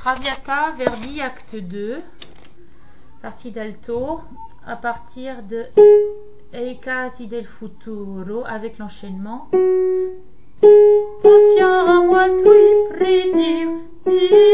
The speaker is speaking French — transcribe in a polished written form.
Traviata, Verdi, acte 2, partie d'alto, à partir de Ei casi del futuro, avec l'enchaînement. Possiamo a tui preti